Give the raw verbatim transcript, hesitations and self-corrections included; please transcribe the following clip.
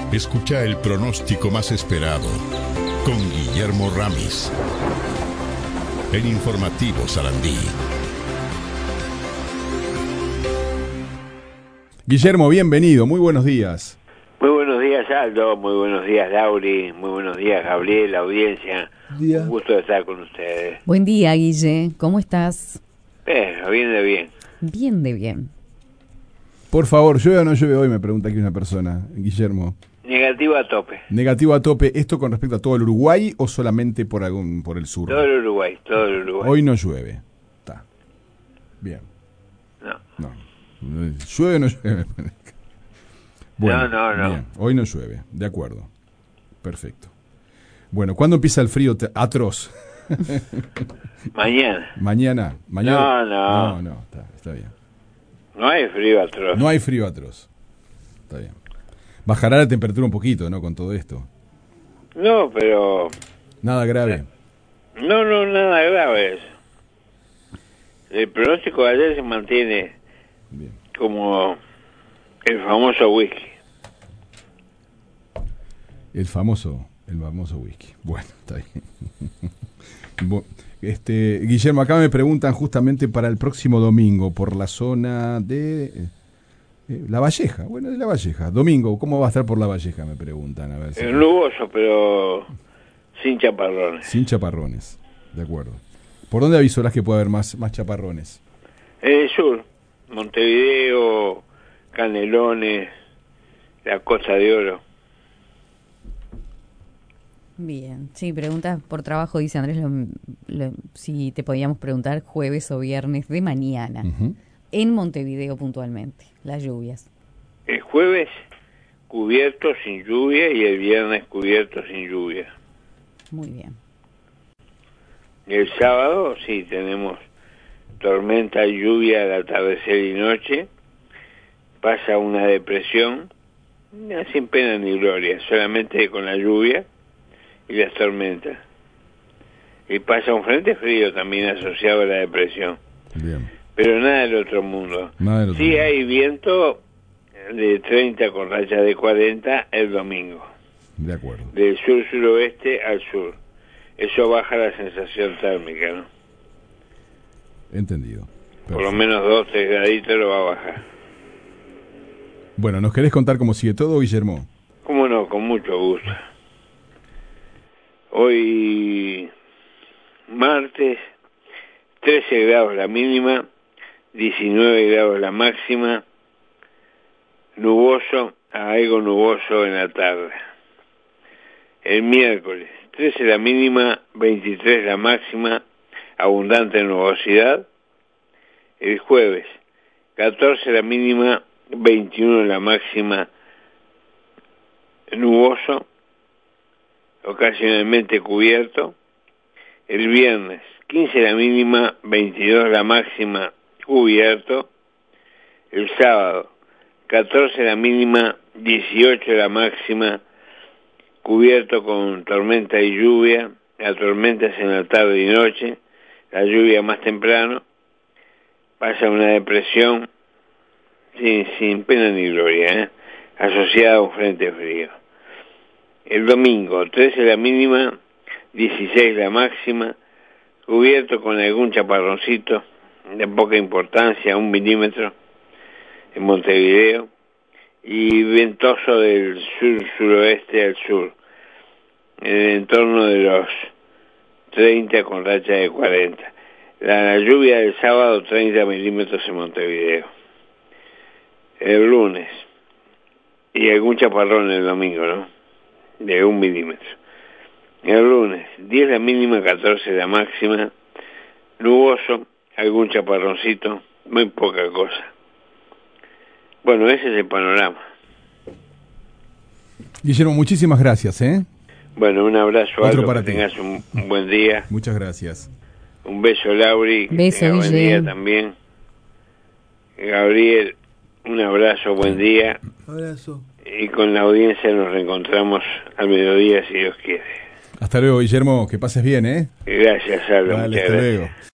Escucha el pronóstico más esperado con Guillermo Ramis en Informativo Sarandí. Guillermo, bienvenido, muy buenos días. Muy buenos días, Aldo, muy buenos días, Lauri, muy buenos días, Gabriel, la audiencia. Día. Un gusto de estar con ustedes. Buen día, Guille, ¿cómo estás? Pero, bien de bien. Bien de bien. Por favor, ¿llueve o no llueve hoy? Me pregunta aquí una persona, Guillermo. Negativo a tope. Negativo a tope, ¿esto con respecto a todo el Uruguay o solamente por algún por el sur? Todo el Uruguay, todo el Uruguay. Hoy no llueve. Está. Bien. No. No. ¿Llueve o no llueve? Bueno, no, no, no. Bien. Hoy no llueve, de acuerdo. Perfecto. Bueno, ¿cuándo empieza el frío te- atroz? Mañana. Mañana. Mañana. No, no. No, no, está, está bien. No hay frío atroz. No hay frío atroz. Está bien. Bajará la temperatura un poquito, ¿no? Con todo esto. No, pero... Nada grave. No, no, nada grave eso. El pronóstico de ayer se mantiene Bien. como el famoso whisky. El famoso, el famoso whisky. Bueno, está bien. Bu- Este, Guillermo, acá me preguntan justamente para el próximo domingo por la zona de eh, eh, La Valleja. Bueno, de La Valleja. Domingo, ¿cómo va a estar por La Valleja? Me preguntan. A ver si- Es nuboso, pero sin chaparrones. Sin chaparrones. De acuerdo. ¿Por dónde avisorás que puede haber más, más chaparrones? En el sur, Montevideo, Canelones, la Costa de Oro. Bien, sí, preguntas por trabajo, dice Andrés, lo, lo, si te podíamos preguntar jueves o viernes de mañana, Uh-huh. en Montevideo puntualmente, las lluvias. El jueves cubierto sin lluvia y el viernes cubierto sin lluvia. Muy bien. El sábado sí tenemos tormenta y lluvia al atardecer y noche. Pasa una depresión, sin pena ni gloria, solamente con la lluvia y las tormentas. Y pasa un frente frío también asociado a la depresión. Bien. Pero nada del otro mundo. Nada del otro Sí mundo. hay viento de treinta con rachas de cuarenta el domingo. De acuerdo. Del sur-suroeste al sur. Eso baja la sensación térmica, ¿no? Entendido. Por lo Perfecto. menos dos, tres graditos lo va a bajar. Bueno, ¿nos querés contar cómo sigue todo, Guillermo? ¿Cómo no? Con mucho gusto. Hoy, martes, trece grados la mínima, diecinueve grados la máxima, nuboso, a algo nuboso en la tarde. El miércoles, trece la mínima, veintitrés la máxima, abundante nubosidad. El jueves, catorce la mínima, veintiuno la máxima, nuboso, ocasionalmente cubierto. El viernes, quince la mínima, veintidós la máxima, cubierto. El sábado, catorce la mínima, dieciocho la máxima, cubierto con tormenta y lluvia, las tormentas en la tarde y noche, la lluvia más temprano. Pasa una depresión sin, sin pena ni gloria, ¿eh? Asociada a un frente frío. El domingo, trece la mínima, dieciséis la máxima, cubierto con algún chaparroncito de poca importancia, un milímetro, en Montevideo, y ventoso del sur-suroeste al sur, en el entorno de los treinta con racha de cuarenta. La, la lluvia del sábado, treinta milímetros en Montevideo. El lunes, y algún chaparrón el domingo, ¿no? De un milímetro. El lunes, diez la mínima, catorce la máxima, nuboso, algún chaparroncito, muy poca cosa. Bueno, ese es el panorama. Guillermo, muchísimas gracias, ¿eh? Bueno, un abrazo, Otro Aldo, para que ti. tengas un, un buen día. Muchas gracias. Un beso, Lauri, que Beso, tenga buen Guille. día también. Gabriel, un abrazo, buen día. Abrazo. Y con la audiencia nos reencontramos al mediodía, si Dios quiere. Hasta luego, Guillermo. Que pases bien, ¿eh? Gracias, Aldo. Dale, Muchas hasta gracias. luego.